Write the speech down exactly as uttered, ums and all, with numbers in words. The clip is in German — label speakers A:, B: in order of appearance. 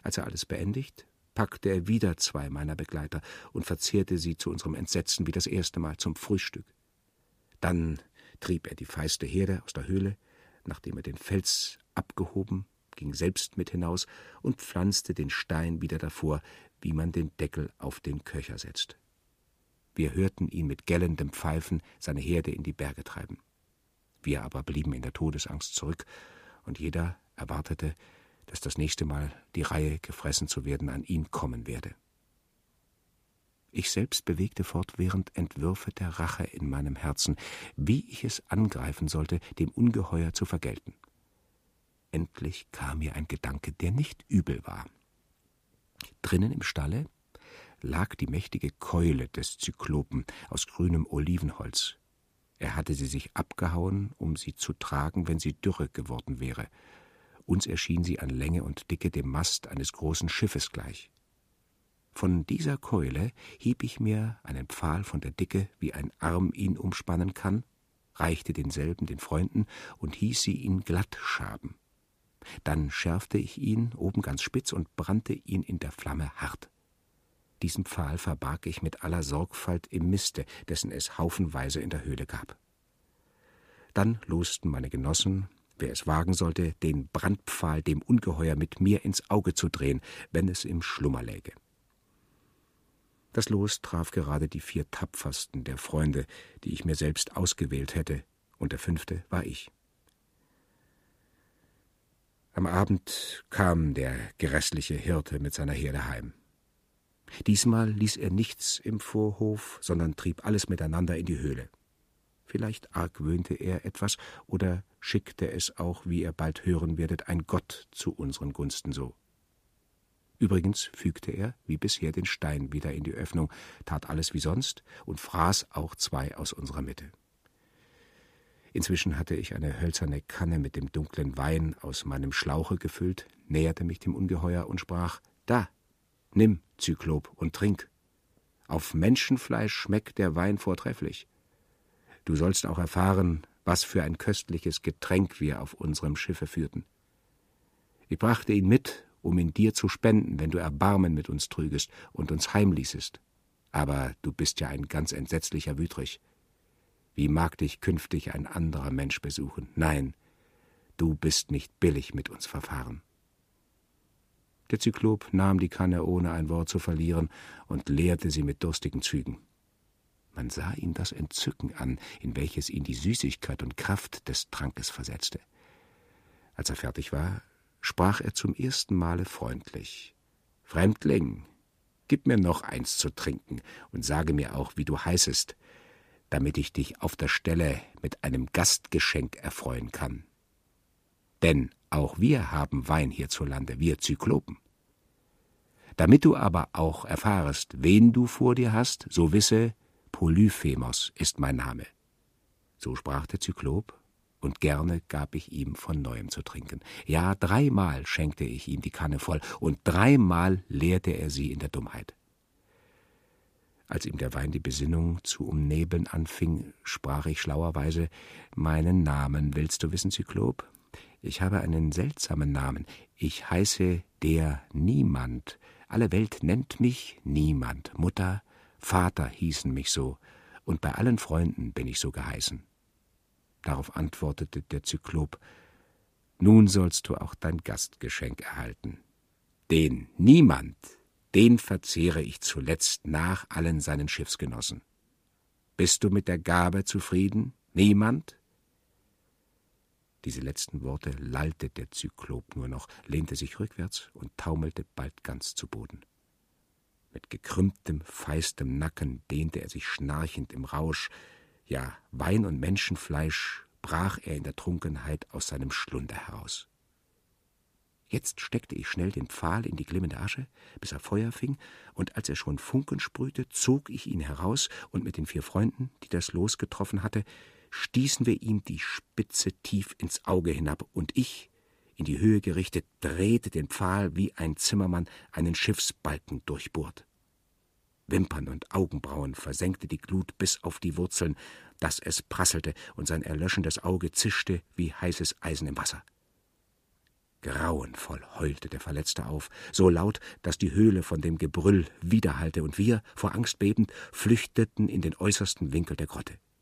A: Als er alles beendigt, packte er wieder zwei meiner Begleiter und verzehrte sie zu unserem Entsetzen wie das erste Mal zum Frühstück. Dann trieb er die feiste Herde aus der Höhle, nachdem er den Fels abgehoben, ging selbst mit hinaus und pflanzte den Stein wieder davor, wie man den Deckel auf den Köcher setzt. Wir hörten ihn mit gellendem Pfeifen seine Herde in die Berge treiben. Wir aber blieben in der Todesangst zurück, und jeder erwartete, dass das nächste Mal die Reihe, gefressen zu werden, an ihn kommen werde. Ich selbst bewegte fortwährend Entwürfe der Rache in meinem Herzen, wie ich es angreifen sollte, dem Ungeheuer zu vergelten. Endlich kam mir ein Gedanke, der nicht übel war. Drinnen im Stalle lag die mächtige Keule des Zyklopen aus grünem Olivenholz. Er hatte sie sich abgehauen, um sie zu tragen, wenn sie dürre geworden wäre. Uns erschien sie an Länge und Dicke dem Mast eines großen Schiffes gleich. Von dieser Keule hieb ich mir einen Pfahl von der Dicke, wie ein Arm ihn umspannen kann, reichte denselben den Freunden und hieß sie ihn glatt schaben. Dann schärfte ich ihn oben ganz spitz und brannte ihn in der Flamme hart. Diesen Pfahl verbarg ich mit aller Sorgfalt im Miste, dessen es haufenweise in der Höhle gab. Dann losten meine Genossen, wer es wagen sollte, den Brandpfahl dem Ungeheuer mit mir ins Auge zu drehen, wenn es im Schlummer läge. Das Los traf gerade die vier tapfersten der Freunde, die ich mir selbst ausgewählt hätte, und der fünfte war ich. Am Abend kam der grässliche Hirte mit seiner Herde heim. Diesmal ließ er nichts im Vorhof, sondern trieb alles miteinander in die Höhle. Vielleicht argwöhnte er etwas oder schickte es auch, wie ihr bald hören werdet, ein Gott zu unseren Gunsten so. Übrigens fügte er, wie bisher, den Stein wieder in die Öffnung, tat alles wie sonst und fraß auch zwei aus unserer Mitte. Inzwischen hatte ich eine hölzerne Kanne mit dem dunklen Wein aus meinem Schlauche gefüllt, näherte mich dem Ungeheuer und sprach: »Da, nimm, Zyklop, und trink. Auf Menschenfleisch schmeckt der Wein vortrefflich. Du sollst auch erfahren, was für ein köstliches Getränk wir auf unserem Schiffe führten. Ich brachte ihn mit, um ihn dir zu spenden, wenn du Erbarmen mit uns trügest und uns heimließest. Aber du bist ja ein ganz entsetzlicher Wütrich. Wie mag dich künftig ein anderer Mensch besuchen? Nein, du bist nicht billig mit uns verfahren.« Der Zyklop nahm die Kanne, ohne ein Wort zu verlieren, und leerte sie mit durstigen Zügen. Man sah ihm das Entzücken an, in welches ihn die Süßigkeit und Kraft des Trankes versetzte. Als er fertig war, sprach er zum ersten Male freundlich: »Fremdling, gib mir noch eins zu trinken und sage mir auch, wie du heißest, damit ich dich auf der Stelle mit einem Gastgeschenk erfreuen kann. Denn auch wir haben Wein hierzulande, wir Zyklopen. Damit du aber auch erfahrest, wen du vor dir hast, so wisse, Polyphemos ist mein Name.« So sprach der Zyklop, und gerne gab ich ihm von Neuem zu trinken. Ja, dreimal schenkte ich ihm die Kanne voll, und dreimal leerte er sie in der Dummheit. Als ihm der Wein die Besinnung zu umnebeln anfing, sprach ich schlauerweise: »Meinen Namen willst du wissen, Zyklop? Ich habe einen seltsamen Namen. Ich heiße der Niemand. Alle Welt nennt mich Niemand. Mutter, Vater hießen mich so, und bei allen Freunden bin ich so geheißen.« Darauf antwortete der Zyklop: »Nun sollst du auch dein Gastgeschenk erhalten. Den Niemand, den verzehre ich zuletzt nach allen seinen Schiffsgenossen. Bist du mit der Gabe zufrieden, Niemand?« Diese letzten Worte lallte der Zyklop nur noch, lehnte sich rückwärts und taumelte bald ganz zu Boden. Mit gekrümmtem, feistem Nacken dehnte er sich schnarchend im Rausch, ja, Wein und Menschenfleisch brach er in der Trunkenheit aus seinem Schlunder heraus. Jetzt steckte ich schnell den Pfahl in die glimmende Asche, bis er Feuer fing, und als er schon Funken sprühte, zog ich ihn heraus, und mit den vier Freunden, die das Los getroffen hatte, stießen wir ihm die Spitze tief ins Auge hinab, und ich, in die Höhe gerichtet, drehte den Pfahl, wie ein Zimmermann einen Schiffsbalken durchbohrt. Wimpern und Augenbrauen versenkte die Glut bis auf die Wurzeln, dass es prasselte und sein erlöschendes Auge zischte wie heißes Eisen im Wasser. Grauenvoll heulte der Verletzte auf, so laut, dass die Höhle von dem Gebrüll widerhallte, und wir, vor Angst bebend, flüchteten in den äußersten Winkel der Grotte.